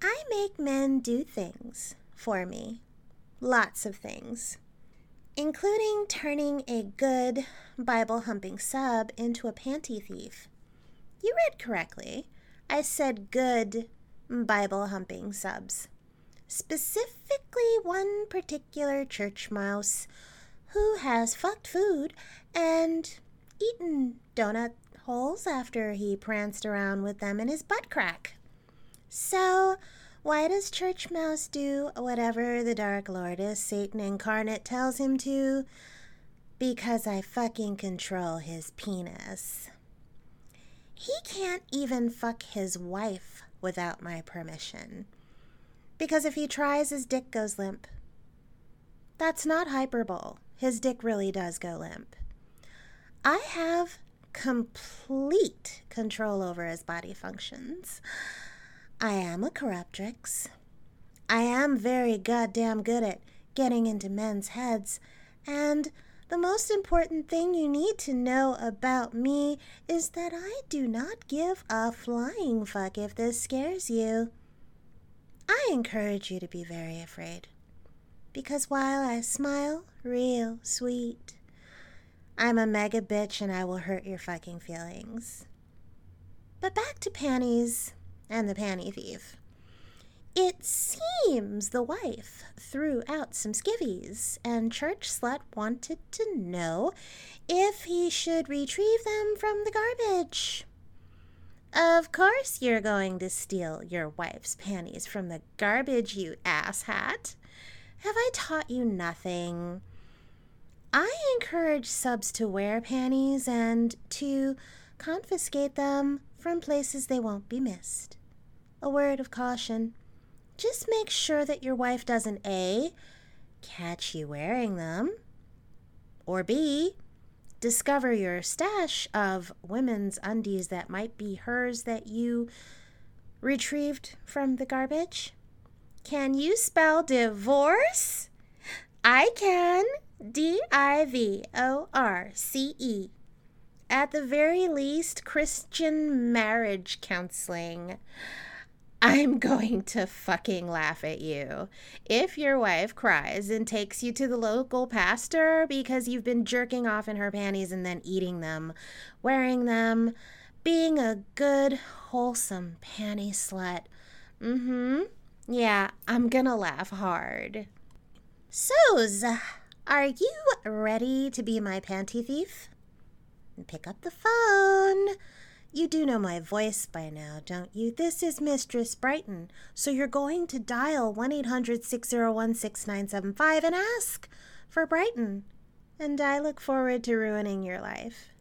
I make men do things for me. Lots of things. Including turning a good Bible-humping sub into a panty thief. You read correctly. I said good Bible-humping subs. Specifically one particular church mouse who has fucked food and eaten donut holes after he pranced around with them in his butt crack. So, why does Church Mouse do whatever the Dark Lordess, Satan incarnate, tells him to? Because I fucking control his penis. He can't even fuck his wife without my permission. Because if he tries, his dick goes limp. That's not hyperbole. His dick really does go limp. I have complete control over his body functions. I am a corruptrix. I am very goddamn good at getting into men's heads, and the most important thing you need to know about me is that I do not give a flying fuck if this scares you. I encourage you to be very afraid, because while I smile real sweet, I'm a mega bitch and I will hurt your fucking feelings. But back to panties and the panty thief. It seems the wife threw out some skivvies, and Church Slut wanted to know if he should retrieve them from the garbage. Of course you're going to steal your wife's panties from the garbage, you asshat. Have I taught you nothing? I encourage subs to wear panties and to confiscate them from places they won't be missed. A word of caution. Just make sure that your wife doesn't A, catch you wearing them, or B, discover your stash of women's undies that might be hers that you retrieved from the garbage. Can you spell divorce? I can. Divorce. At the very least, Christian marriage counseling. I'm going to fucking laugh at you. If your wife cries and takes you to the local pastor because you've been jerking off in her panties and then eating them, wearing them, being a good, wholesome panty slut. Yeah, I'm gonna laugh hard. So's, are you ready to be my panty thief? Pick up the phone. You do know my voice by now, don't you? This is Mistress Brighton, so you're going to dial 1-800-601-6975 and ask for Brighton. And I look forward to ruining your life.